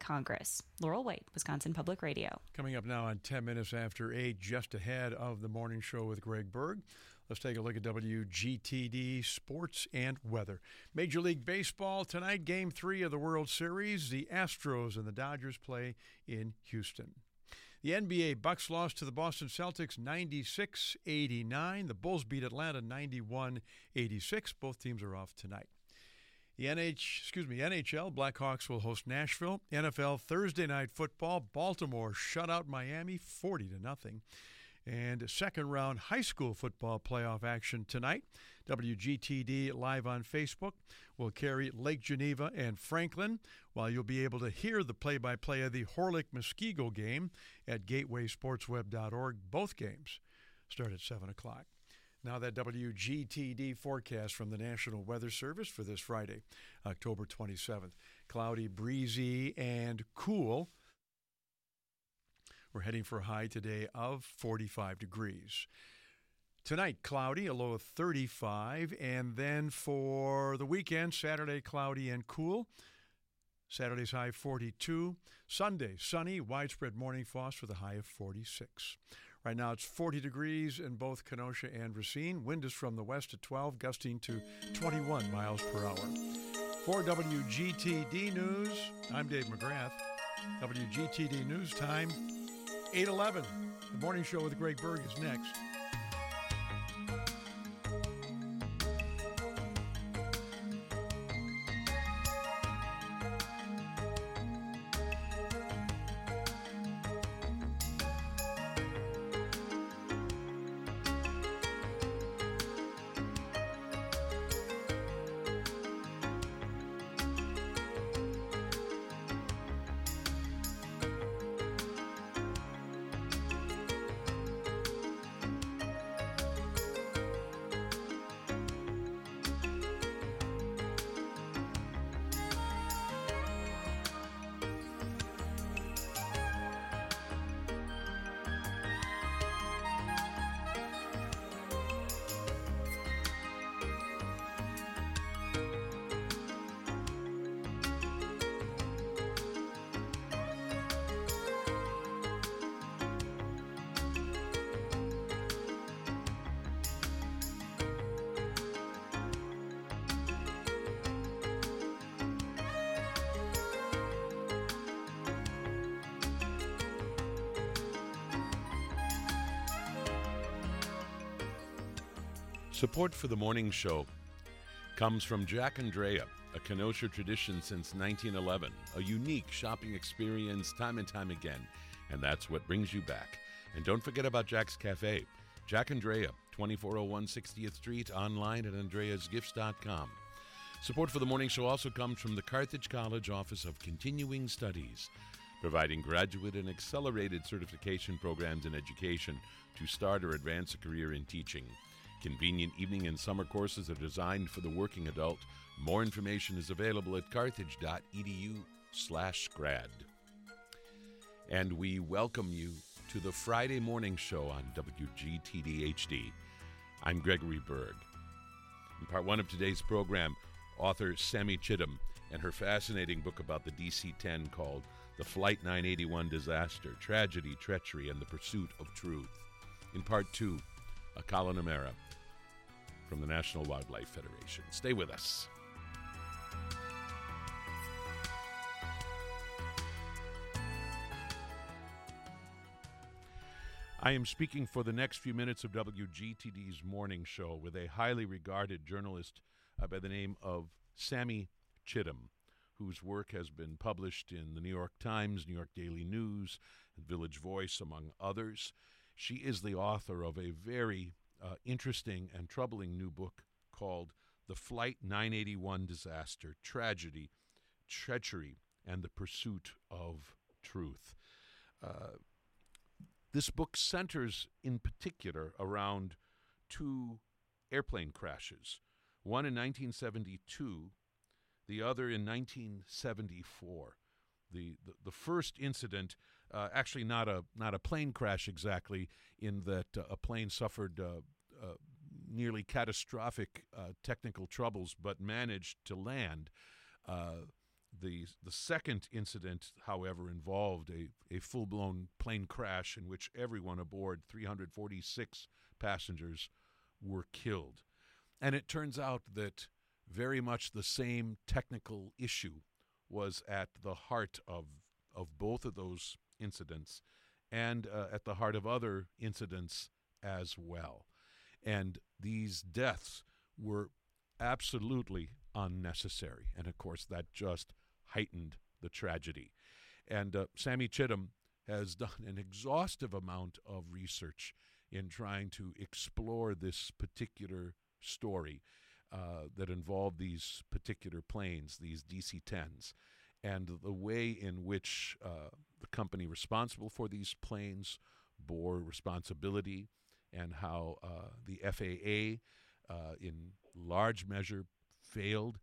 Congress. Laurel White, Wisconsin Public Radio. Coming up now on 10 minutes after 8, just ahead of the morning show with Greg Berg. Let's take a look at WGTD sports and weather. Major League Baseball tonight, Game 3 of the World Series. The Astros and the Dodgers play in Houston. The NBA, Bucks lost to the Boston Celtics 96-89. The Bulls beat Atlanta 91-86. Both teams are off tonight. The NHL, Blackhawks will host Nashville. NFL Thursday night football, Baltimore shut out Miami 40-0. And second-round high school football playoff action tonight. WGTD live on Facebook will carry Lake Geneva and Franklin, while you'll be able to hear the play-by-play of the Horlick-Muskego game at gatewaysportsweb.org. Both games start at 7 o'clock. Now that WGTD forecast from the National Weather Service for this Friday, October 27th. Cloudy, breezy, and cool. We're heading for a high today of 45 degrees. Tonight, cloudy, a low of 35. And then for the weekend, Saturday, cloudy and cool. Saturday's high 42. Sunday, sunny, widespread morning frost with a high of 46. Right now, it's 40 degrees in both Kenosha and Racine. Wind is from the west at 12, gusting to 21 miles per hour. For WGTD News, I'm Dave McGrath. WGTD News Time, 8:11. The morning show with Greg Berg is next. Support for the morning show comes from Jack Andrea, a Kenosha tradition since 1911, a unique shopping experience time and time again, and that's what brings you back. And don't forget about Jack's Cafe, Jack Andrea, 2401 60th Street, online at andreasgifts.com. Support for the morning show also comes from the Carthage College Office of Continuing Studies, providing graduate and accelerated certification programs in education to start or advance a career in teaching. Convenient evening and summer courses are designed for the working adult. More information is available at carthage.edu/grad. And we welcome you to the Friday morning show on WGTD HD. I'm Gregory Berg. In part one of today's program, author Sammy Chittum and her fascinating book about the DC-10 called The Flight 981 Disaster, Tragedy, Treachery, and the Pursuit of Truth. In part two, a Colin O'Mara from the National Wildlife Federation. Stay with us. I am speaking for the next few minutes of WGTD's morning show with a highly regarded journalist by the name of Sammy Chittum, whose work has been published in the New York Times, New York Daily News, Village Voice, among others. She is the author of a very interesting and troubling new book called The Flight 981 Disaster, Tragedy, Treachery, and the Pursuit of Truth. This book centers in particular around two airplane crashes, one in 1972, the other in 1974. The first incident, actually not a plane crash exactly, in that a plane suffered nearly catastrophic technical troubles, but managed to land. The second incident, however, involved a full-blown plane crash in which everyone aboard, 346 passengers, were killed. And it turns out that very much the same technical issue was at the heart of both of those incidents and at the heart of other incidents as well. And these deaths were absolutely unnecessary. And, of course, that just heightened the tragedy. And Sammy Chittum has done an exhaustive amount of research in trying to explore this particular story that involved these particular planes, these DC-10s, and the way in which the company responsible for these planes bore responsibility, and how the FAA, in large measure, failed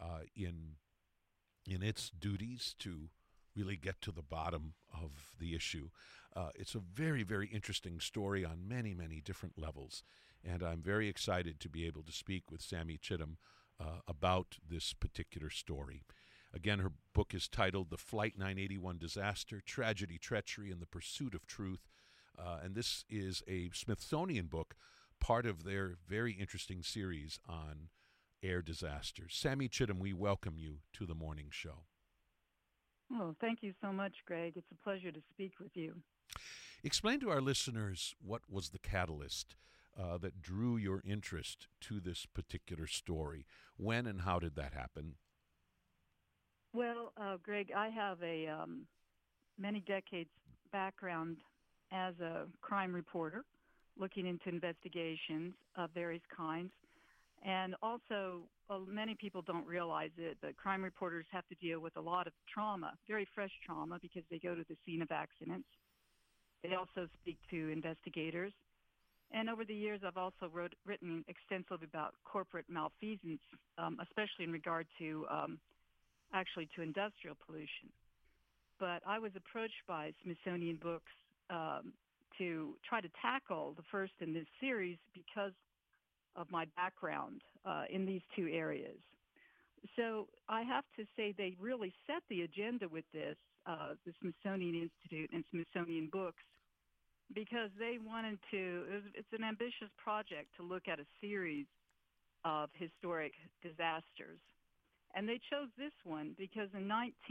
in its duties to really get to the bottom of the issue. It's a very, very interesting story on many, many different levels, and I'm very excited to be able to speak with Sammy Chittum about this particular story. Again, her book is titled The Flight 981 Disaster, Tragedy, Treachery, and the Pursuit of Truth, and this is a Smithsonian book, part of their very interesting series on air disasters. Sammy Chittum, we welcome you to the morning show. Oh, thank you so much, Greg. It's a pleasure to speak with you. Explain to our listeners what was the catalyst that drew your interest to this particular story. When and how did that happen? Well, Greg, I have a many decades background as a crime reporter, looking into investigations of various kinds. And also, many people don't realize it, but crime reporters have to deal with a lot of trauma, very fresh trauma, because they go to the scene of accidents. They also speak to investigators. And over the years, I've also written extensively about corporate malfeasance, especially in regard to actually to industrial pollution. But I was approached by Smithsonian Books to try to tackle the first in this series because of my background in these two areas. So I have to say they really set the agenda with this, the Smithsonian Institute and Smithsonian Books, because they wanted to, it's an ambitious project to look at a series of historic disasters. And they chose this one because in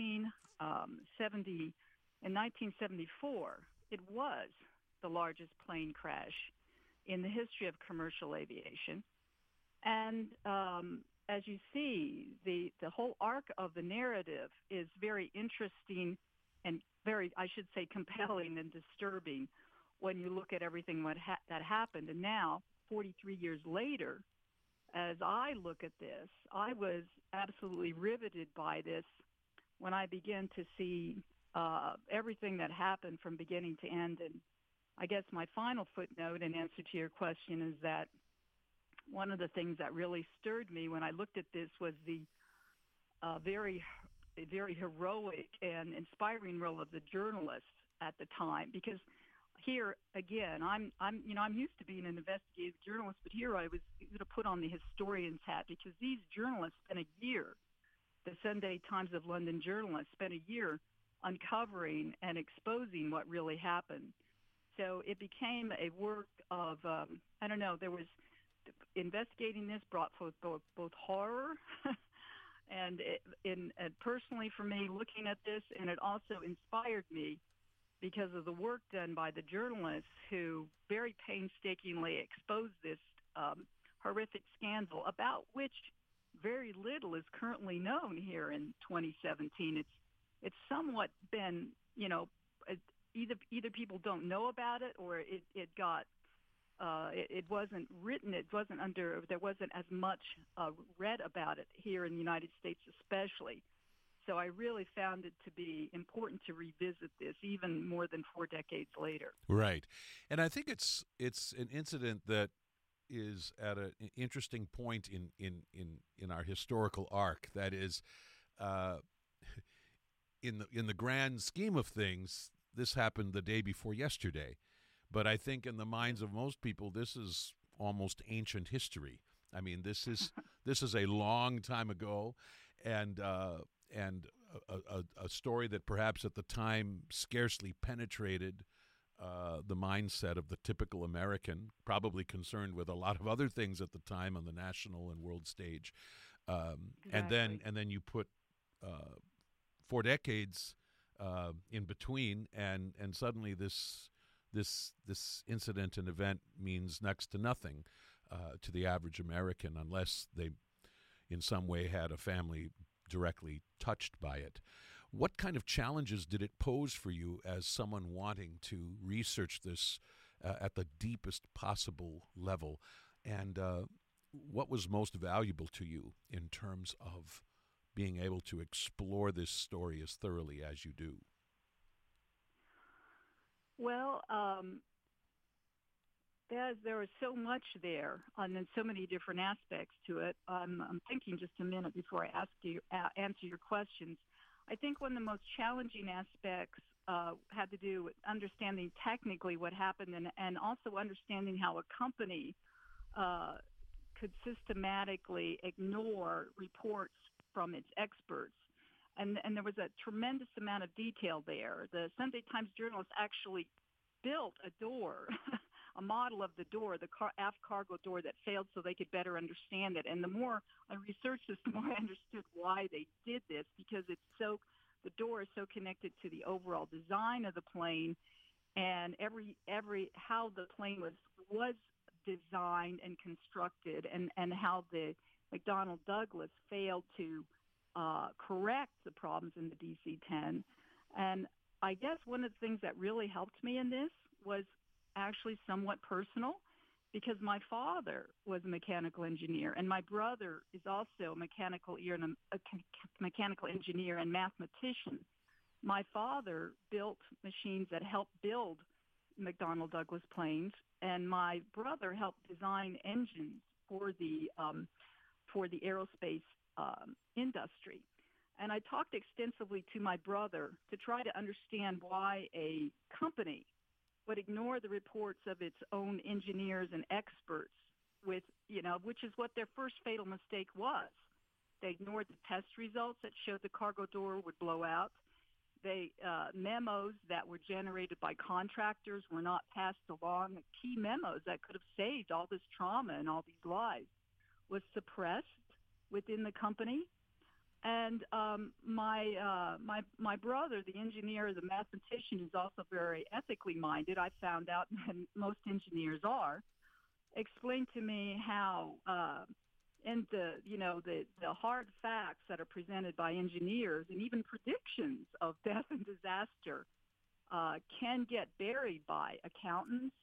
1974, it was the largest plane crash in the history of commercial aviation. And as you see, the whole arc of the narrative is very interesting and very, I should say, compelling and disturbing when you look at everything that happened. And now, 43 years later, as I look at this, I was absolutely riveted by this when I began to see everything that happened from beginning to end. And I guess my final footnote in answer to your question is that one of the things that really stirred me when I looked at this was the very heroic and inspiring role of the journalists at the time. Because here again, I'm used to being an investigative journalist, but here I was going to put on the historian's hat because these journalists spent a year. The Sunday Times of London journalists spent a year uncovering and exposing what really happened. So it became a work of, there was investigating this brought forth both horror and personally for me looking at this, and it also inspired me because of the work done by the journalists who very painstakingly exposed this horrific scandal about which very little is currently known here in 2017. It's somewhat been, either people don't know about it or it wasn't written, there wasn't as much read about it here in the United States especially. So I really found it to be important to revisit this even more than 4 decades later. Right. And I think it's an incident that is at an interesting point in our historical arc. That is, in the grand scheme of things, this happened the day before yesterday. But I think in the minds of most people, this is almost ancient history. I mean, this is a long time ago, and a story that perhaps at the time scarcely penetrated the mindset of the typical American, probably concerned with a lot of other things at the time on the national and world stage. Exactly. And then you put 4 decades in between, and suddenly this incident and event means next to nothing to the average American, unless they in some way had a family directly touched by it. What kind of challenges did it pose for you as someone wanting to research this at the deepest possible level? And what was most valuable to you in terms of being able to explore this story as thoroughly as you do? Well, there was so much there, and then so many different aspects to it. I'm thinking just a minute before I answer your questions. I think one of the most challenging aspects had to do with understanding technically what happened, and also understanding how a company could systematically ignore reports from its experts. And there was a tremendous amount of detail there. The Sunday Times journalists actually built a door, a model of the door, the aft cargo door that failed, so they could better understand it. And the more I researched this, the more I understood why they did this, because the door is so connected to the overall design of the plane, and every how the plane was designed and constructed, and how the McDonnell Douglas failed to correct the problems in the DC-10. And I guess one of the things that really helped me in this was actually somewhat personal, because my father was a mechanical engineer, and my brother is also a mechanical engineer and mathematician. My father built machines that helped build McDonnell Douglas planes, and my brother helped design engines for the aerospace industry. And I talked extensively to my brother to try to understand why a company would ignore the reports of its own engineers and experts, which is what their first fatal mistake was. They ignored the test results that showed the cargo door would blow out. Memos that were generated by contractors were not passed along. Key memos that could have saved all this trauma and all these lives was suppressed within the company. And my brother, the engineer, the mathematician, is also very ethically minded. I found out, and most engineers are, explained to me how and the hard facts that are presented by engineers, and even predictions of death and disaster, can get buried by accountants,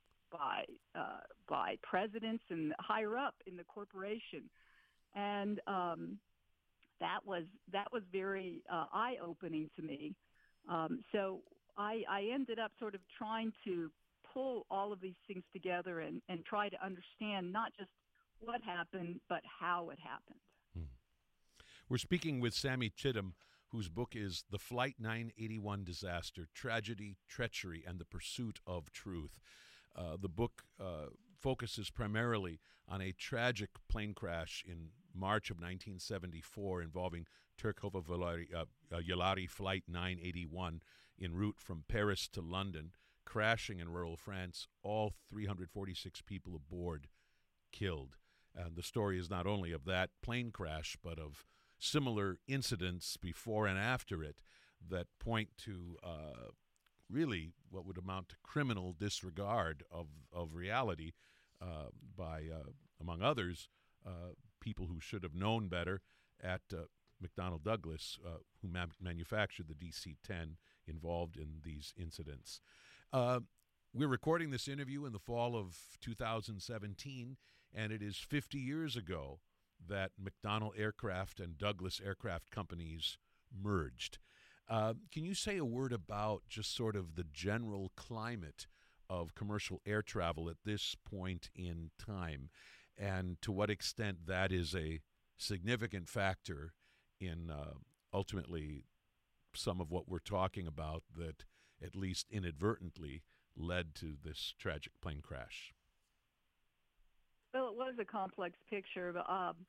by presidents, and higher up in the corporation. And that was very eye-opening to me. So I ended up sort of trying to pull all of these things together and try to understand not just what happened, but how it happened. We're speaking with Sammy Chittum, whose book is The Flight 981 Disaster, Tragedy, Treachery, and the Pursuit of Truth. The book focuses primarily on a tragic plane crash in March of 1974 involving Turcova-Yulari Flight 981 en route from Paris to London, crashing in rural France, all 346 people aboard killed. And the story is not only of that plane crash, but of similar incidents before and after it that point to really what would amount to criminal disregard of reality by, among others, people who should have known better at McDonnell Douglas, who manufactured the DC-10 involved in these incidents. We're recording this interview in the fall of 2017, and it is 50 years ago that McDonnell Aircraft and Douglas Aircraft Companies merged. Can you say a word about just sort of the general climate of commercial air travel at this point in time, and to what extent that is a significant factor in ultimately some of what we're talking about that at least inadvertently led to this tragic plane crash? Well, it was a complex picture.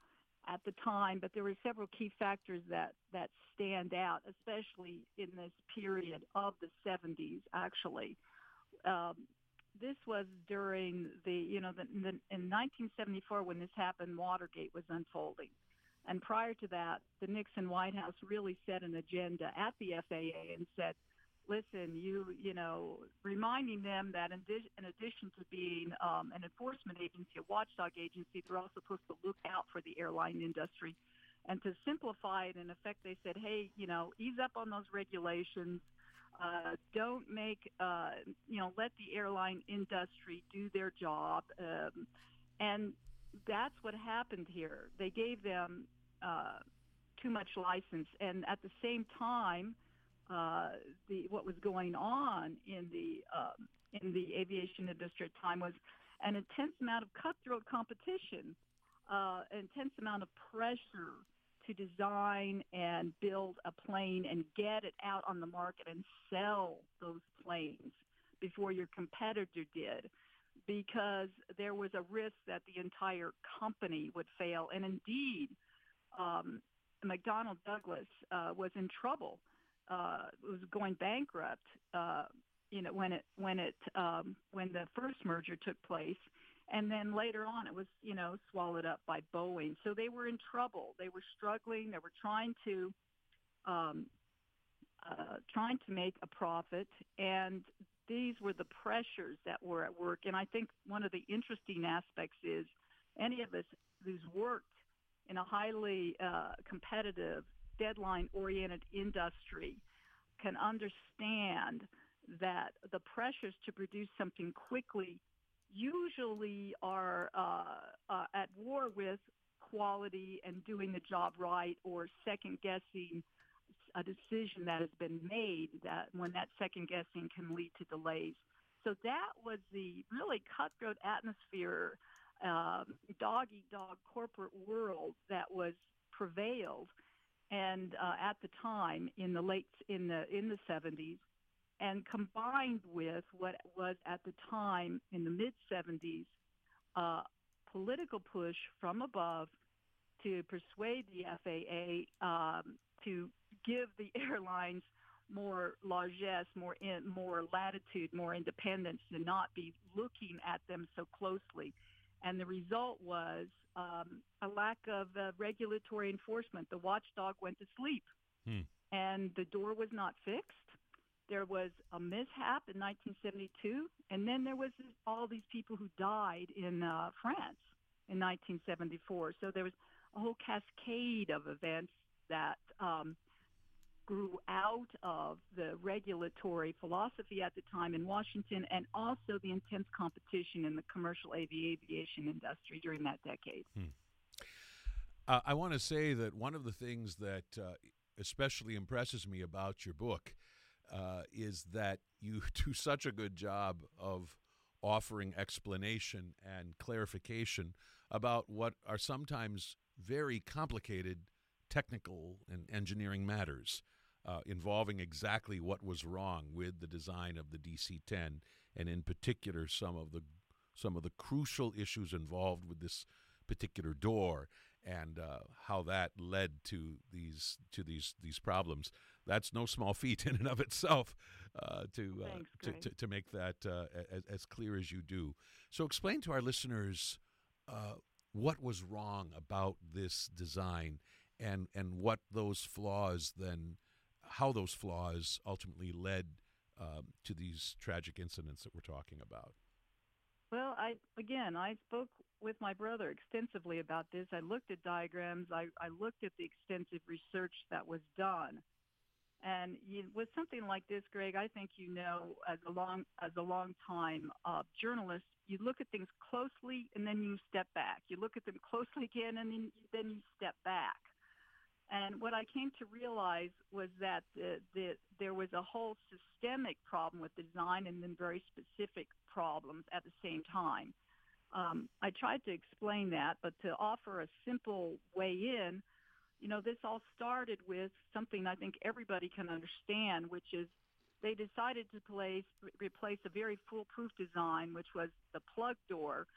at the time, but there were several key factors that stand out, especially in this period of the 70s, actually. This was during in 1974 when this happened, Watergate was unfolding. And prior to that, the Nixon White House really set an agenda at the FAA and said, listen, reminding them that in addition to being an enforcement agency, a watchdog agency, they're also supposed to look out for the airline industry. And to simplify it, in effect, they said, hey, ease up on those regulations. Don't make, let the airline industry do their job. And that's what happened here. They gave them too much license. And at the same time, what was going on in the aviation industry at the time was an intense amount of cutthroat competition, intense amount of pressure to design and build a plane and get it out on the market and sell those planes before your competitor did, because there was a risk that the entire company would fail. And indeed, McDonnell Douglas was in trouble. It was going bankrupt. When the first merger took place, and then later on it was swallowed up by Boeing. So they were in trouble. They were struggling. They were trying to make a profit, and these were the pressures that were at work. And I think one of the interesting aspects is any of us who's worked in a highly competitive, deadline-oriented industry can understand that the pressures to produce something quickly usually are at war with quality and doing the job right, or second-guessing a decision that has been made, that when that second-guessing can lead to delays. So that was the really cutthroat atmosphere, dog-eat-dog corporate world that was prevailed, and at the time in the 70s, and combined with what was at the time in the mid-70s, political push from above to persuade the FAA to give the airlines more largesse, more latitude, more independence, to not be looking at them so closely. And the result was a lack of regulatory enforcement. The watchdog went to sleep, and the door was not fixed. There was a mishap in 1972, and then there was all these people who died in France in 1974. So there was a whole cascade of events that grew out of the regulatory philosophy at the time in Washington, and also the intense competition in the commercial aviation industry during that decade. I want to say that one of the things that especially impresses me about your book is that you do such a good job of offering explanation and clarification about what are sometimes very complicated technical and engineering matters involving exactly what was wrong with the design of the DC-10, and in particular some of the crucial issues involved with this particular door, and how that led to these problems. That's no small feat in and of itself to make that as clear as you do. So explain to our listeners what was wrong about this design, and what those flaws then, how those flaws ultimately led to these tragic incidents that we're talking about. Well, I spoke with my brother extensively about this. I looked at diagrams. I looked at the extensive research that was done. And with something like this, Greg, I think as a long time journalist, you look at things closely and then you step back. You look at them closely again and then you step back. And what I came to realize was that there was a whole systemic problem with design, and then very specific problems at the same time. I tried to explain that, but to offer a simple way in, this all started with something I think everybody can understand, which is they decided to replace a very foolproof design, which was the plug door,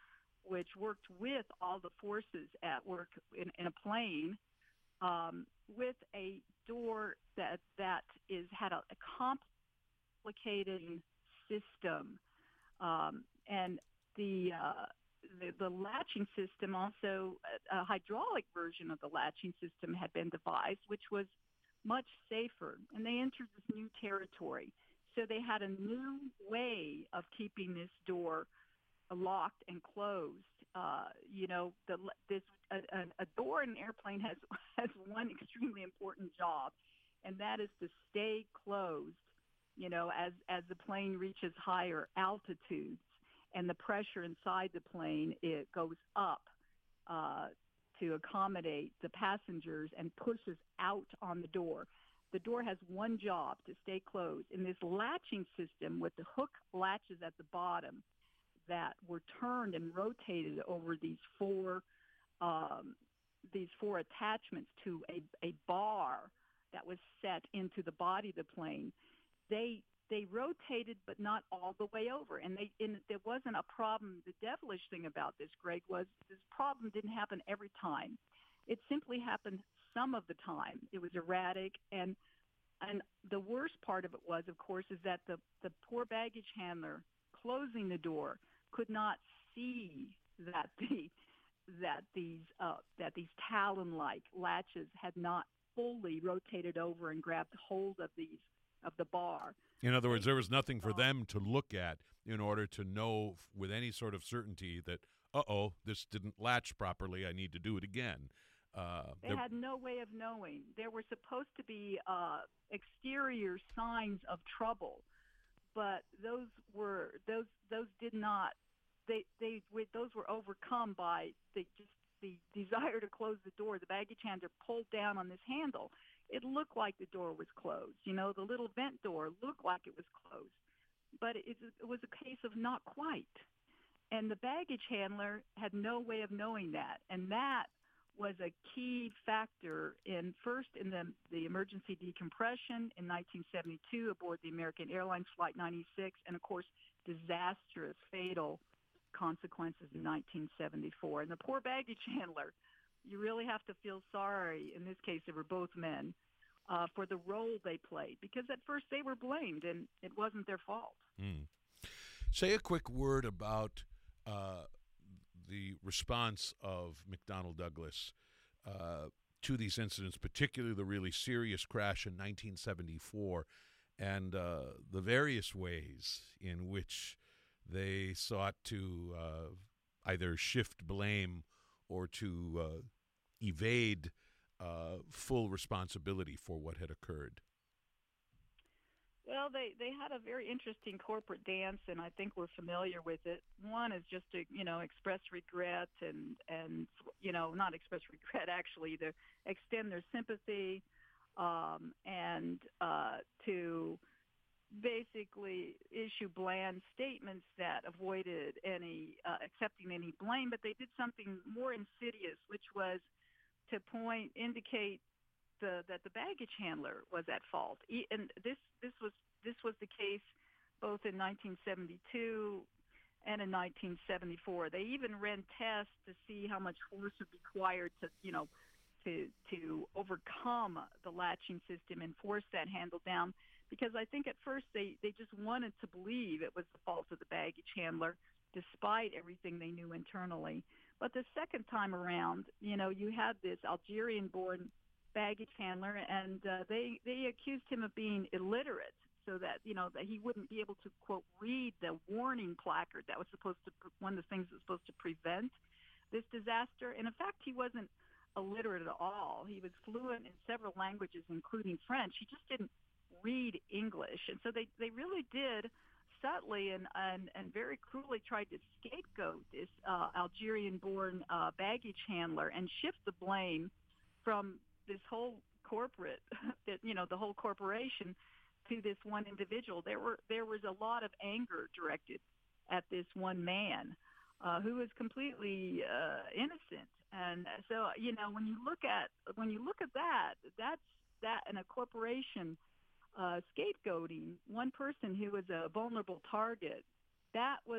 which worked with all the forces at work in a plane, with a door that had a complicated system, and the latching system, also a hydraulic version of the latching system had been devised, which was much safer. And they entered this new territory. So they had a new way of keeping this door locked and closed. A door in an airplane has one extremely important job, and that is to stay closed, as the plane reaches higher altitudes and the pressure inside the plane, it goes up to accommodate the passengers and pushes out on the door. The door has one job, to stay closed. In this latching system with the hook latches at the bottom that were turned and rotated over these four attachments to a bar that was set into the body of the plane, they rotated, but not all the way over. And there wasn't a problem. The devilish thing about this, Greg, was this problem didn't happen every time. It simply happened some of the time. It was erratic. And the worst part of it was, of course, is that the poor baggage handler closing the door could not see that these talon-like latches had not fully rotated over and grabbed hold of the bar. In other words, there was nothing for them to look at in order to know with any sort of certainty that, this didn't latch properly, I need to do it again. They had no way of knowing. There were supposed to be exterior signs of trouble, but those did not. Those were overcome by the desire to close the door. The baggage handler pulled down on this handle. It looked like the door was closed. The little vent door looked like it was closed, but it was a case of not quite. And the baggage handler had no way of knowing that, and that was a key factor in the emergency decompression in 1972 aboard the American Airlines Flight 96, and of course disastrous, fatal consequences in 1974. And the poor baggage handler, you really have to feel sorry. In this case, they were both men, for the role they played, because at first they were blamed, and it wasn't their fault. Say a quick word about the response of McDonnell Douglas to these incidents, particularly the really serious crash in 1974, and the various ways in which they sought to either shift blame or to evade full responsibility for what had occurred. Well, they had a very interesting corporate dance, and I think we're familiar with it. One is just to, express regret and not express regret, actually, to extend their sympathy and to basically issue bland statements that avoided accepting any blame. But they did something more insidious, which was to indicate that the baggage handler was at fault. And this was the case both in 1972 and in 1974. They even ran tests to see how much force would be required to overcome the latching system and force that handle down, because I think at first they just wanted to believe it was the fault of the baggage handler, despite everything they knew internally. But the second time around, you had this Algerian-born baggage handler, and they accused him of being illiterate, so that that he wouldn't be able to, quote, read the warning placard that was one of the things that was supposed to prevent this disaster. And in fact, he wasn't illiterate at all. He was fluent in several languages, including French. He just didn't read English. And so they really did subtly and very cruelly tried to scapegoat this Algerian-born baggage handler and shift the blame from this whole corporate, the whole corporation, to this one individual. There was a lot of anger directed at this one man who was completely innocent. And so, when you look at that in a corporation scapegoating one person who was a vulnerable target that was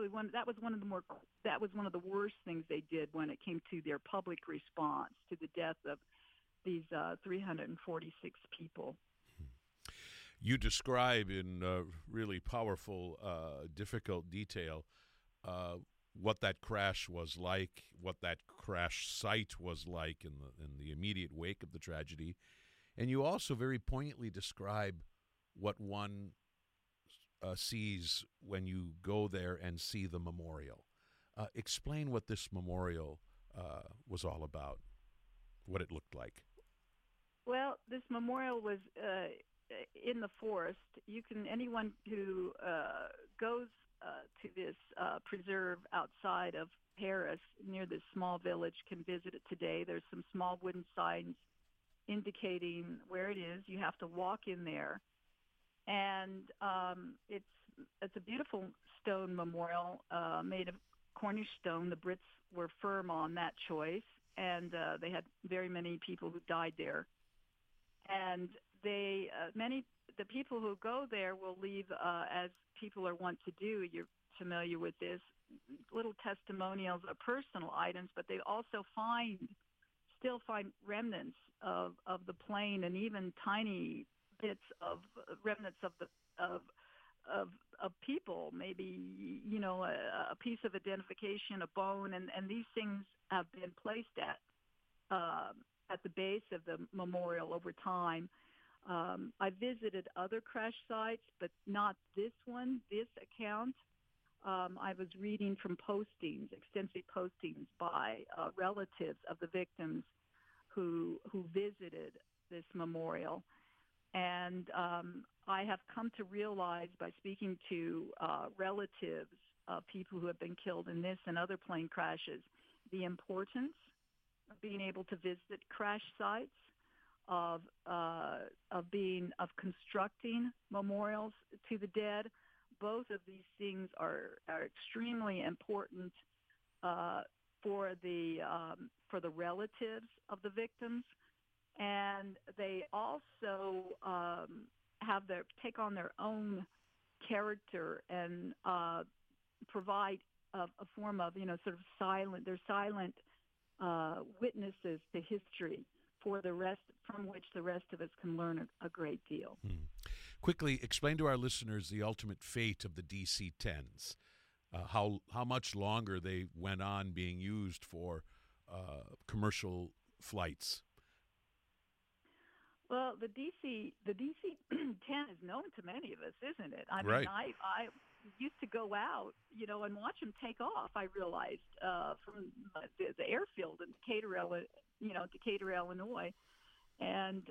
one of the worst things they did when it came to their public response to the death of these 346 people. You describe in really powerful, difficult detail what that crash was like, what that crash site was like in the immediate wake of the tragedy, and you also very poignantly describe what one sees when you go there and see the memorial. Explain what this memorial was all about, what it looked like. Well, this memorial was in the forest. Anyone who goes to this preserve outside of Paris near this small village can visit it today. There's some small wooden signs indicating where it is. You have to walk in there. And it's a beautiful stone memorial made of Cornish stone. The Brits were firm on that choice, and they had very many people who died there. And the people who go there will leave, as people are wont to do, you're familiar with this, little testimonials of personal items, but they also still find remnants of the plane and even tiny bits of remnants of people, maybe, a piece of identification, a bone, and these things have been placed at the base of the memorial over time. I visited other crash sites, but not this one, this account. I was reading from extensive postings by relatives of the victims who visited this memorial. And I have come to realize by speaking to relatives of people who have been killed in this and other plane crashes, the importance of being able to visit crash sites, of constructing memorials to the dead. Both of these things are extremely important for the relatives of the victims, and they also take on their own character and provide a form of sort of silent. They're silent witnesses to history from which the rest of us can learn a great deal. Quickly explain to our listeners the ultimate fate of the DC-10s. How much longer they went on being used for commercial flights. Well, the DC-10 is known to many of us, isn't it? I mean, right. I used to go out, and watch them take off. I realized from the airfield in Decatur, Illinois, and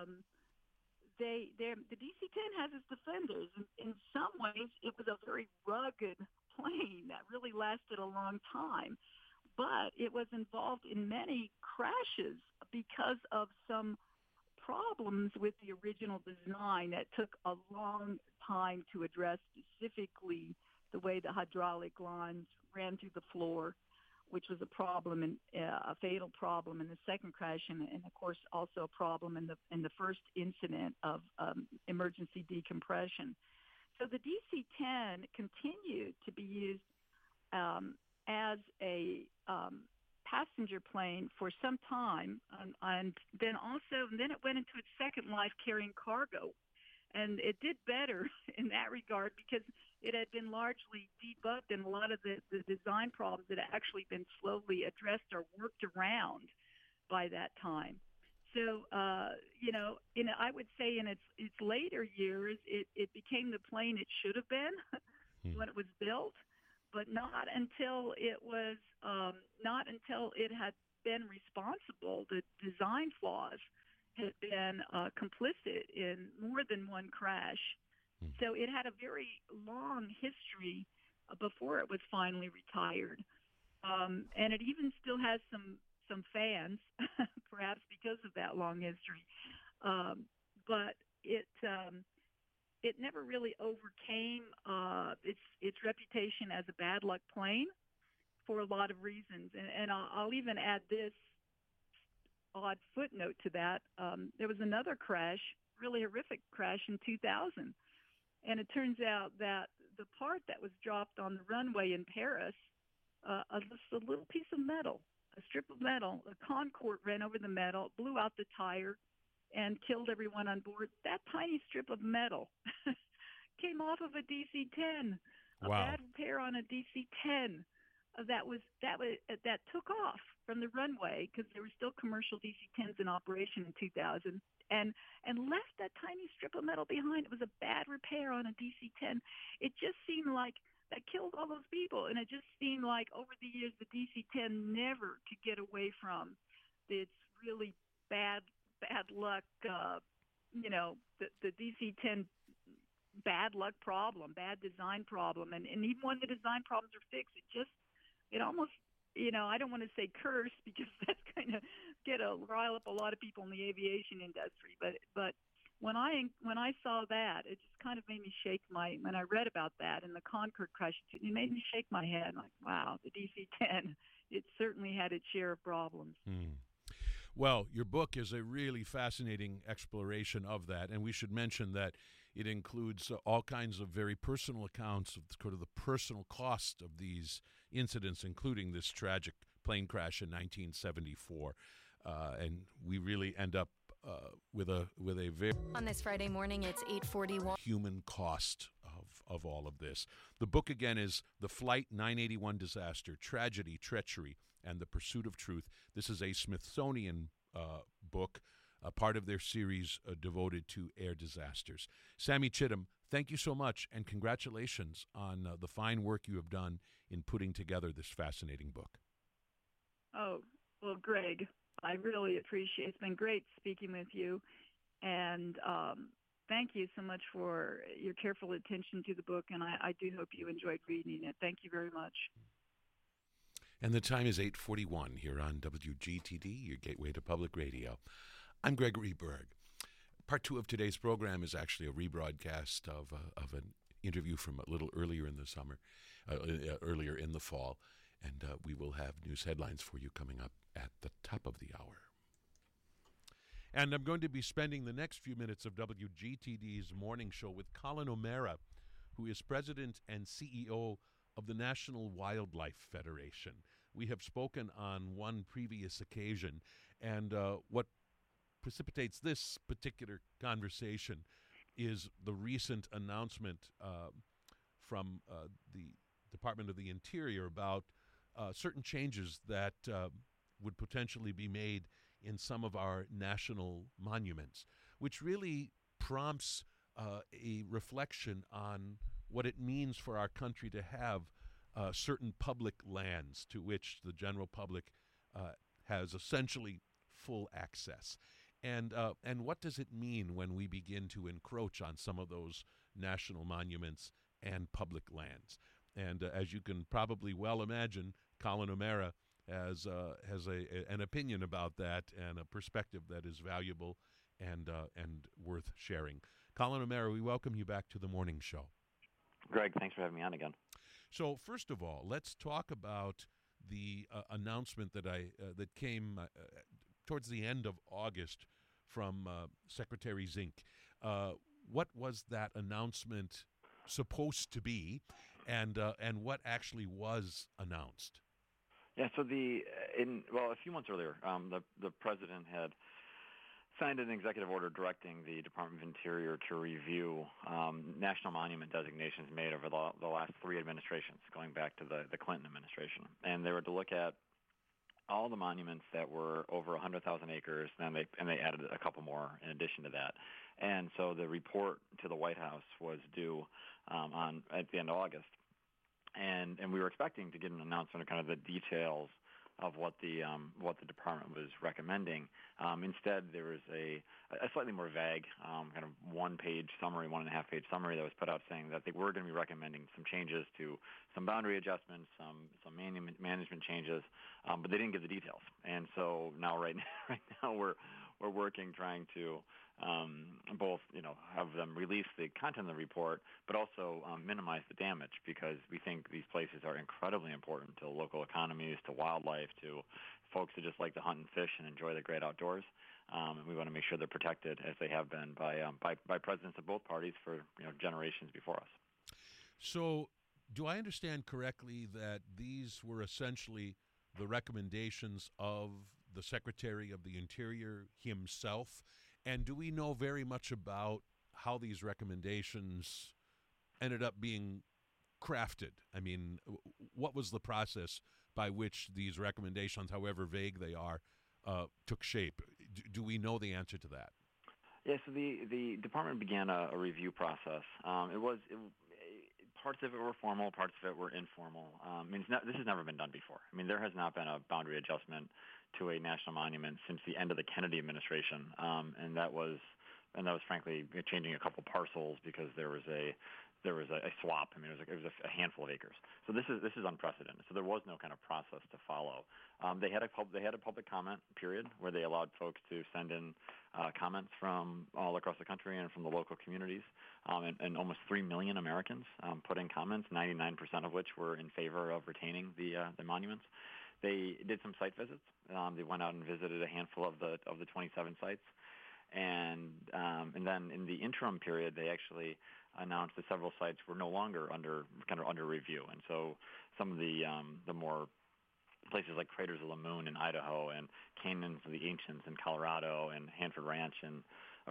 the DC-10 has its defenders. In some ways, it was a very rugged plane that really lasted a long time, but it was involved in many crashes because of some problems with the original design that took a long time to address, specifically the way the hydraulic lines ran through the floor, which was a problem, a fatal problem in the second crash, and of course also a problem in the first incident of emergency decompression. So the DC-10 continued to be used as a passenger plane for some time, and then it went into its second life carrying cargo. And it did better in that regard because it had been largely debugged, and a lot of the design problems had actually been slowly addressed or worked around by that time. So, I would say in its later years, it became the plane it should have been when it was built, but not until it had been responsible. The design flaws had been complicit in more than one crash. So it had a very long history before it was finally retired. And it even still has some fans, perhaps because of that long history. But it never really overcame its reputation as a bad luck plane for a lot of reasons. And I'll even add this odd footnote to that. There was another crash, really horrific crash in 2000. And it turns out that the part that was dropped on the runway in Paris, just a little piece of metal, a strip of metal. A Concorde ran over the metal, blew out the tire, and killed everyone on board. That tiny strip of metal came off of a DC-10, a Wow. bad repair on a DC-10 that took off from the runway because there were still commercial DC-10s in operation in 2000, and left that tiny strip of metal behind. It was a bad repair on a DC-10. It just seemed like that killed all those people, and it just seemed like over the years the DC-10 never could get away from its really bad luck. The DC-10 bad luck problem, bad design problem, and even when the design problems are fixed, it almost, I don't want to say curse because that's going to rile up a lot of people in the aviation industry, but when I saw that, it just kind of made me shake when I read about that and the Concorde crash, it made me shake my head like, wow, the DC-10, it certainly had its share of problems. Well, your book is a really fascinating exploration of that, and we should mention that it includes all kinds of very personal accounts of sort of the personal cost of these incidents, including this tragic plane crash in 1974. And we really end up with a very On this Friday morning, it's 8:41. human cost of all of this. The book again is The Flight 981 Disaster: Tragedy, Treachery, and the Pursuit of Truth. This is a Smithsonian book, a part of their series devoted to air disasters. Sammy Chittum, thank you so much, and congratulations on the fine work you have done in putting together this fascinating book. Oh, well, Greg, I really appreciate it. It's been great speaking with you, and thank you so much for your careful attention to the book, and I do hope you enjoyed reading it. Thank you very much. And the time is 8:41 here on WGTD, your gateway to public radio. I'm Gregory Berg. Part 2 of today's program is actually a rebroadcast of an interview from a little earlier in the summer, earlier in the fall, and we will have news headlines for you coming up at the top of the hour. And I'm going to be spending the next few minutes of WGTD's morning show with Colin O'Mara, who is president and CEO of the National Wildlife Federation. We have spoken on one previous occasion, and what precipitates this particular conversation is the recent announcement from the Department of the Interior about certain changes that would potentially be made in some of our national monuments, which really prompts a reflection on what it means for our country to have certain public lands to which the general public has essentially full access. And what does it mean when we begin to encroach on some of those national monuments and public lands? And as you can probably well imagine, Colin O'Mara has an opinion about that and a perspective that is valuable and worth sharing. Colin O'Mara, we welcome you back to the morning show. Greg, thanks for having me on again. So first of all, let's talk about the announcement that came towards the end of August from Secretary Zink. What was that announcement supposed to be, and what actually was announced? Yeah, so a few months earlier, the president had signed an executive order directing the Department of Interior to review national monument designations made over the last 3 administrations, going back to the Clinton administration. And they were to look at all the monuments that were over 100,000 acres, and they added a couple more in addition to that. And so the report to the White House was due at the end of August. And we were expecting to get an announcement of kind of the details of what the department was recommending. Instead, there was a slightly more vague kind of 1-page summary, 1.5-page summary that was put out saying that they were going to be recommending some changes to some boundary adjustments, some management changes, but they didn't give the details. And so now, right now, we're working trying to both have them release the content of the report, but also minimize the damage, because we think these places are incredibly important to local economies, to wildlife, to folks who just like to hunt and fish and enjoy the great outdoors. And we want to make sure they're protected, as they have been by presidents of both parties for generations before us. So, do I understand correctly that these were essentially the recommendations of the Secretary of the Interior himself? And do we know very much about how these recommendations ended up being crafted? I mean, what was the process by which these recommendations, however vague they are, took shape? Do we know the answer to that? Yeah, so the department began a review process. Parts of it were formal, parts of it were informal. This has never been done before. I mean, there has not been a boundary adjustment to a national monument since the end of the Kennedy administration, and that was frankly changing a couple parcels because there was a swap. I mean, it was a handful of acres. So this is unprecedented. So there was no kind of process to follow. They had a public comment period where they allowed folks to send in comments from all across the country and from the local communities, and almost 3 million Americans put in comments, 99% of which were in favor of retaining the monuments. They did some site visits. They went out and visited a handful of the 27 sites. And then in the interim period, they actually announced that several sites were no longer under review, and so some of the more places like Craters of the Moon in Idaho and Canyons of the Ancients in Colorado and Hanford Ranch in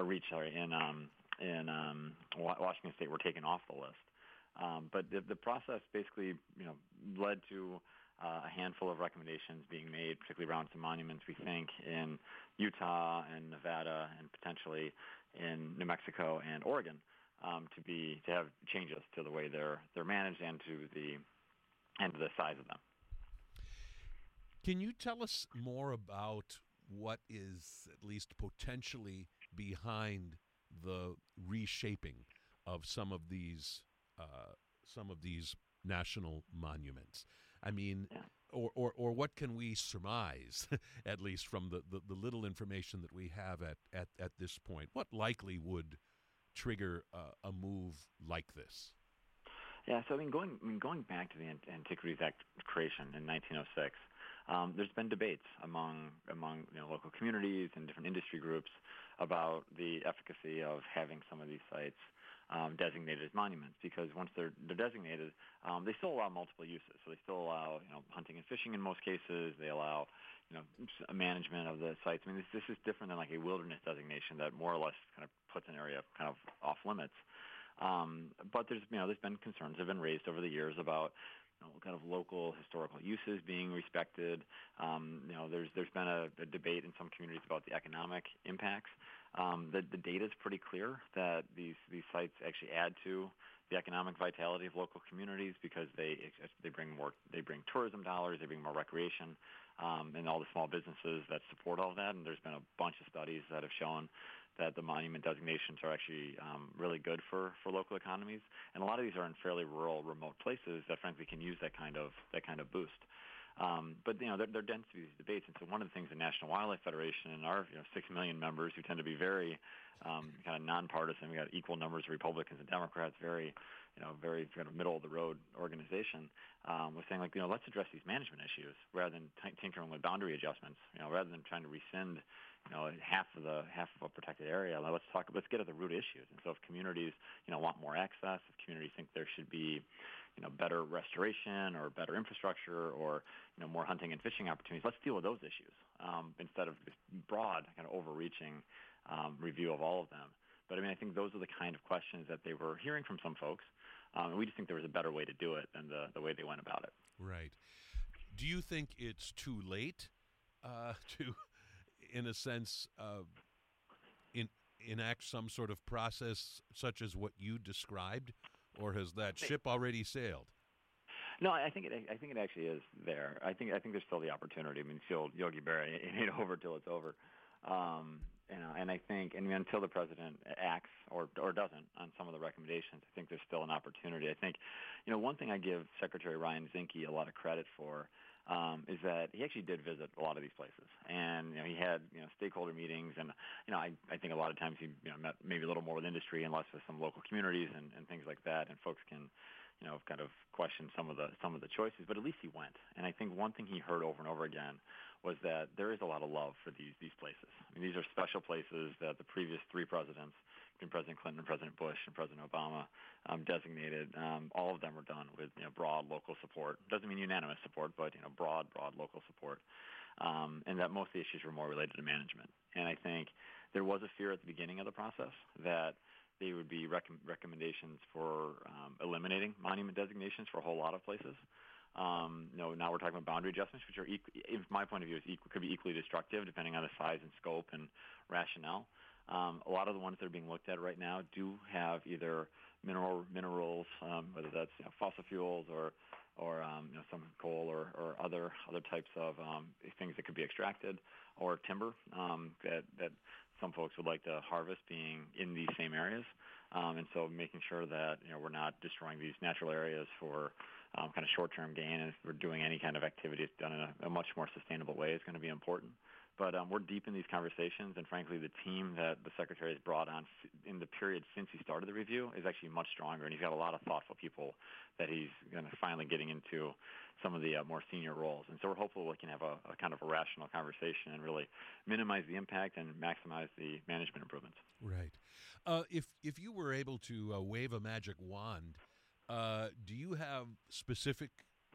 Washington State were taken off the list. But the process basically led to a handful of recommendations being made, particularly around some monuments, we think, in Utah and Nevada and potentially in New Mexico and Oregon, to have changes to the way they're managed and to the size of them. Can you tell us more about what is at least potentially behind the reshaping of some of these national monuments? I mean, yeah. or what can we surmise, at least from the little information that we have at this point? What likely would trigger a move like this? Yeah, so going back to the Antiquities Act creation in 1906, there's been debates among local communities and different industry groups about the efficacy of having some of these sites designated as monuments, because once they're designated, they still allow multiple uses. So they still allow hunting and fishing in most cases. They allow management of the sites. I mean, this is different than like a wilderness designation that more or less kind of puts an area kind of off limits. But there's been concerns that have been raised over the years about kind of local historical uses being respected. There's been a debate in some communities about the economic impacts. The data is pretty clear that these sites actually add to the economic vitality of local communities because they bring tourism dollars, they bring more recreation, and all the small businesses that support all of that. And there's been a bunch of studies that have shown that the monument designations are actually really good for local economies. And a lot of these are in fairly rural, remote places that frankly can use that kind of boost. But there tends to be these debates, and so one of the things the National Wildlife Federation and our 6 million members, who tend to be very kind of nonpartisan, we got equal numbers of Republicans and Democrats, very kind of middle of the road organization, was saying let's address these management issues rather than tinkering with boundary adjustments. Rather than trying to rescind half of a protected area, let's get at the root issues. And so if communities want more access, if communities think there should be better restoration or better infrastructure or more hunting and fishing opportunities, let's deal with those issues instead of this broad kind of overreaching review of all of them. But I think those are the kind of questions that they were hearing from some folks, and we just think there was a better way to do it than the way they went about it. Right. Do you think it's too late to, in a sense, enact some sort of process such as what you described, or has that ship already sailed? No, I think it actually is there. I think there's still the opportunity. I mean, Yogi Berra, it ain't over till it's over. And I think, until the president acts or doesn't on some of the recommendations, I think there's still an opportunity. I think, one thing I give Secretary Ryan Zinke a lot of credit for is that he actually did visit a lot of these places, and he had stakeholder meetings, and I think a lot of times he met maybe a little more with industry and less with some local communities and things like that, and folks can kind of question some of the choices, but at least he went. And I think one thing he heard over and over again was that there is a lot of love for these places. I mean, these are special places that the previous 3 presidents President Clinton, President Bush, and President Obama designated. All of them were done with broad local support. Doesn't mean unanimous support, but broad local support. And that most of the issues were more related to management. And I think there was a fear at the beginning of the process that there would be recommendations for eliminating monument designations for a whole lot of places. Now we're talking about boundary adjustments, which are, in my point of view, could be equally destructive depending on the size and scope and rationale. A lot of the ones that are being looked at right now do have either minerals, whether that's fossil fuels or some coal or other types of things that could be extracted, or timber that some folks would like to harvest being in these same areas. And so making sure that we're not destroying these natural areas for kind of short-term gain, and if we're doing any kind of activity that's done in a much more sustainable way is going to be important. But we're deep in these conversations, and frankly, the team that the Secretary has brought on in the period since he started the review is actually much stronger, and he's got a lot of thoughtful people that he's going to finally getting into some of the more senior roles. And so we're hopeful we can have a kind of a rational conversation and really minimize the impact and maximize the management improvements. Right. If you were able to wave a magic wand, do you have specific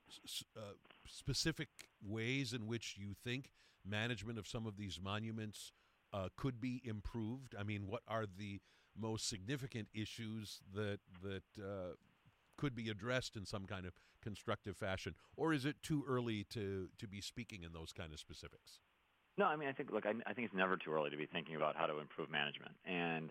ways in which you think management of some of these monuments could be improved? I mean, what are the most significant issues that could be addressed in some kind of constructive fashion, or is it too early to be speaking in those kind of specifics? No, I mean, I think it's never too early to be thinking about how to improve management, and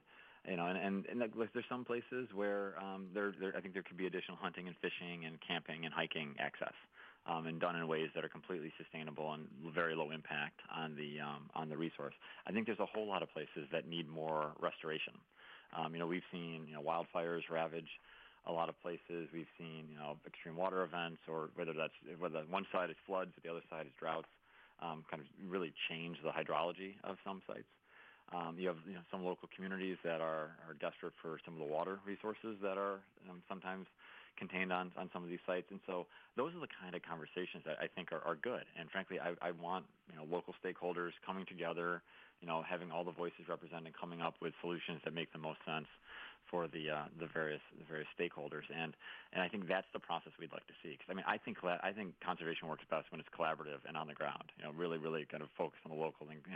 there's some places where I think there could be additional hunting and fishing and camping and hiking access, and done in ways that are completely sustainable and very low impact on the resource. I think there's a whole lot of places that need more restoration. We've seen wildfires ravage a lot of places. We've seen extreme water events, or whether one side is floods, but the other side is droughts, kind of really change the hydrology of some sites. You have some local communities that are desperate for some of the water resources that are sometimes contained on some of these sites. And so those are the kind of conversations that I think are good. And frankly, I want local stakeholders coming together, having all the voices represented, coming up with solutions that make the most sense for the various stakeholders. And I think that's the process we'd like to see. Because I think conservation works best when it's collaborative and on the ground. Really kind of focus on the local thing.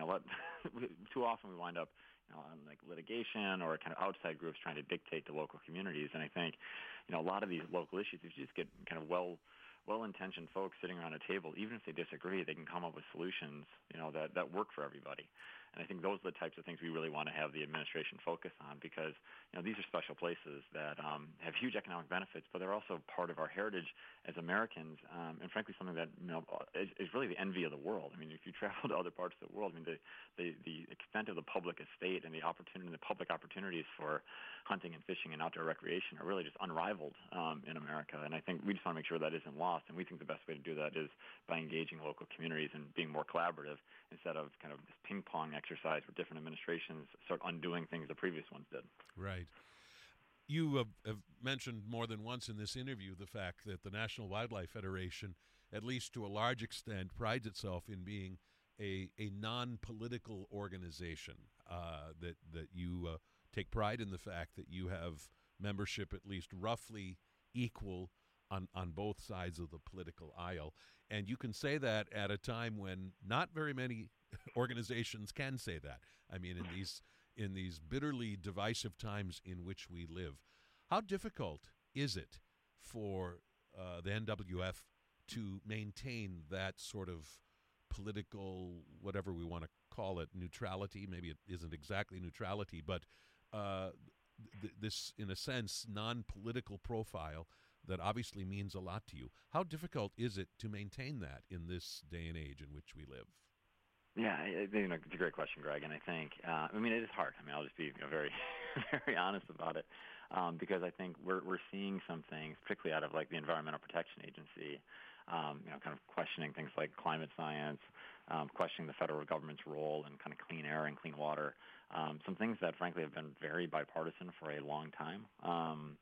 Too often we wind up on like litigation or kind of outside groups trying to dictate to local communities. And I think a lot of these local issues, if you just get kind of well-intentioned folks sitting around a table, even if they disagree, they can come up with solutions that work for everybody. And I think those are the types of things we really want to have the administration focus on, because these are special places that have huge economic benefits, but they're also part of our heritage as Americans, and frankly something that is really the envy of the world. I mean, if you travel to other parts of the world, the extent of the public estate and the public opportunities for hunting and fishing and outdoor recreation are really just unrivaled in America. And I think we just want to make sure that isn't lost. And we think the best way to do that is by engaging local communities and being more collaborative instead of kind of this ping pong exercise where different administrations start undoing things the previous ones did. Right. You have mentioned more than once in this interview the fact that the National Wildlife Federation, at least to a large extent, prides itself in being a non-political organization, that you take pride in the fact that you have membership at least roughly equal on both sides of the political aisle. And you can say that at a time when not very many organizations can say that. I mean, in these bitterly divisive times in which we live, how difficult is it for the NWF to maintain that sort of political, whatever we want to call it, neutrality? Maybe it isn't exactly neutrality, but this, in a sense, non-political profile that obviously means a lot to you. How difficult is it to maintain that in this day and age in which we live? Yeah, it's a great question, Greg, and I think, it is hard. I'll just be very, very honest about it, because I think we're seeing some things, particularly out of like the Environmental Protection Agency, kind of questioning things like climate science, questioning the federal government's role in kind of clean air and clean water, some things that frankly have been very bipartisan for a long time.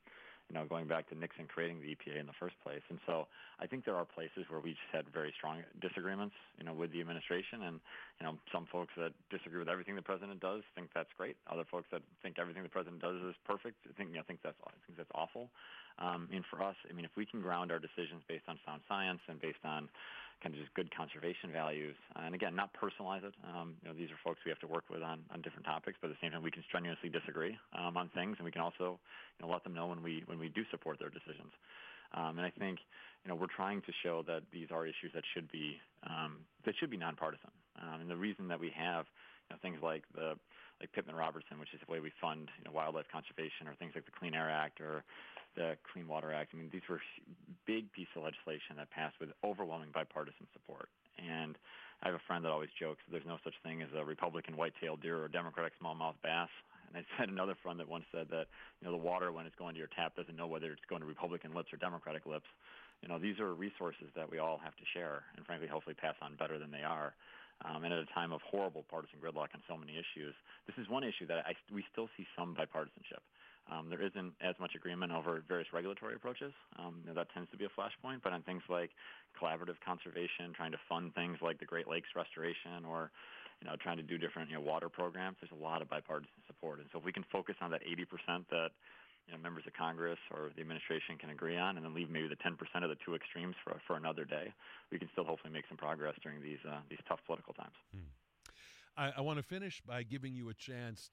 going back to Nixon creating the EPA in the first place. And so I think there are places where we just had very strong disagreements, with the administration. And, some folks that disagree with everything the president does think that's great. Other folks that think everything the president does is perfect. I think that's awful. And for us, if we can ground our decisions based on sound science and based on kind of just good conservation values, and again, not personalize it. These are folks we have to work with on different topics, but at the same time, we can strenuously disagree on things, and we can also let them know when we do support their decisions. And I think we're trying to show that these are issues that should be nonpartisan. And the reason that we have things like Pittman-Robertson, which is the way we fund wildlife conservation, or things like the Clean Air Act or the Clean Water Act. These were big pieces of legislation that passed with overwhelming bipartisan support. And I have a friend that always jokes that there's no such thing as a Republican white-tailed deer or a Democratic smallmouth bass. And I had another friend that once said that the water, when it's going to your tap, doesn't know whether it's going to Republican lips or Democratic lips. These are resources that we all have to share, and frankly, hopefully pass on better than they are. And at a time of horrible partisan gridlock on so many issues, this is one issue that we still see some bipartisanship. There isn't as much agreement over various regulatory approaches. That tends to be a flashpoint, but on things like collaborative conservation, trying to fund things like the Great Lakes restoration, or trying to do different water programs, there's a lot of bipartisan support. And so if we can focus on that 80% that members of Congress or the administration can agree on, and then leave maybe the 10% of the two extremes for another day, we can still hopefully make some progress during these tough political times. I want to finish by giving you a chance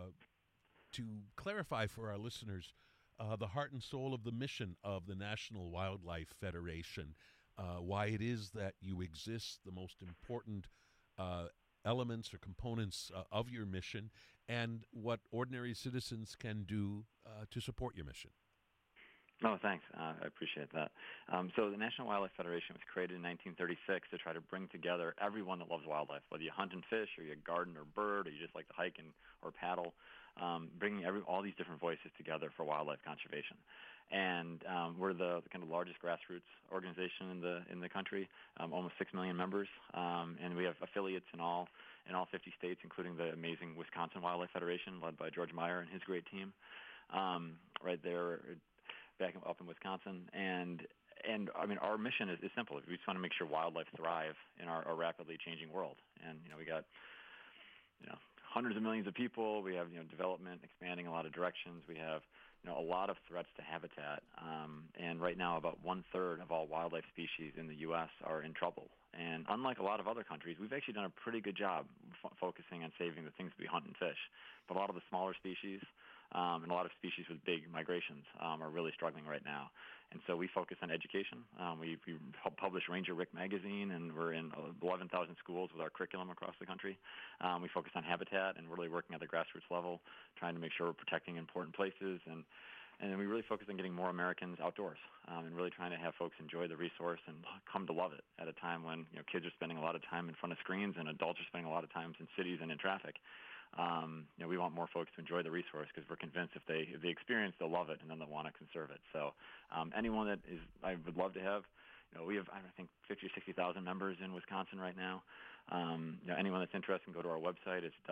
to clarify for our listeners the heart and soul of the mission of the National Wildlife Federation, why it is that you exist, the most important elements or components of your mission, and what ordinary citizens can do to support your mission. Oh, thanks. I appreciate that. So the National Wildlife Federation was created in 1936 to try to bring together everyone that loves wildlife, whether you hunt and fish, or you garden or bird, or you just like to hike or paddle, bringing all these different voices together for wildlife conservation. And we're the kind of largest grassroots organization in the country, almost 6 million members, and we have affiliates in all 50 states, including the amazing Wisconsin Wildlife Federation, led by George Meyer and his great team, right there back up in Wisconsin. And our mission is simple. We just want to make sure wildlife thrive in our rapidly changing world. And we got hundreds of millions of people. We have development expanding a lot of directions. We have a lot of threats to habitat, and right now about 1/3 of all wildlife species in the U.S. are in trouble. And unlike a lot of other countries, we've actually done a pretty good job focusing on saving the things we hunt and fish. But a lot of the smaller species and a lot of species with big migrations are really struggling right now. And so we focus on education. We publish Ranger Rick magazine, and we're in 11,000 schools with our curriculum across the country. We focus on habitat and really working at the grassroots level, trying to make sure we're protecting important places. And then we really focus on getting more Americans outdoors and really trying to have folks enjoy the resource and come to love it at a time when kids are spending a lot of time in front of screens and adults are spending a lot of time in cities and in traffic. We want more folks to enjoy the resource because we're convinced if they experience, they'll love it, and then they'll want to conserve it. So anyone that is, I would love to have. We have, I think, 50 or 60,000 members in Wisconsin right now. Anyone that's interested can go to our website. It's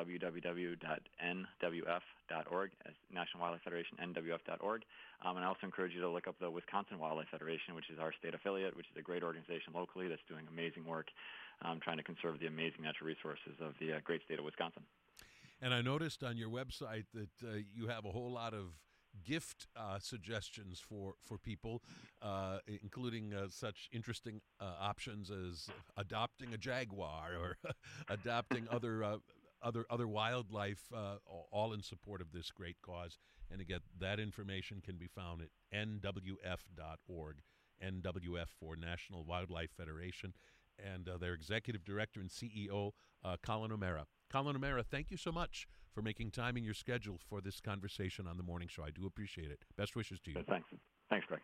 www.nwf.org, National Wildlife Federation, nwf.org. And I also encourage you to look up the Wisconsin Wildlife Federation, which is our state affiliate, which is a great organization locally that's doing amazing work trying to conserve the amazing natural resources of the great state of Wisconsin. And I noticed on your website that you have a whole lot of gift suggestions for people, including such interesting options as adopting a jaguar or adopting other wildlife, all in support of this great cause. And again, that information can be found at nwf.org, NWF for National Wildlife Federation, and their executive director and CEO, Colin O'Mara. Colin O'Mara, thank you so much for making time in your schedule for this conversation on The Morning Show. I do appreciate it. Best wishes to you. Thanks. Thanks, Greg.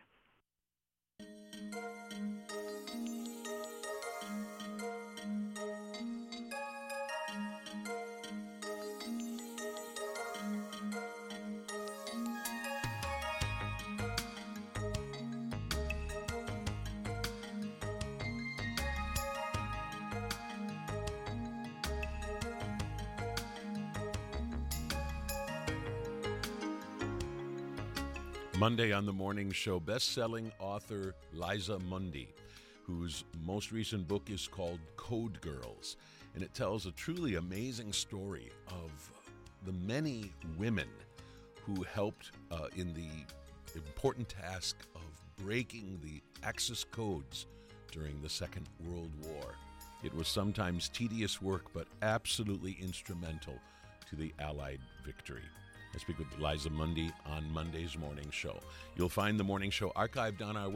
Monday on the morning show, best-selling author Liza Mundy, whose most recent book is called Code Girls, and it tells a truly amazing story of the many women who helped in the important task of breaking the Axis codes during the Second World War. It was sometimes tedious work, but absolutely instrumental to the Allied victory. I speak with Liza Mundy on Monday's morning show. You'll find the morning show archived on our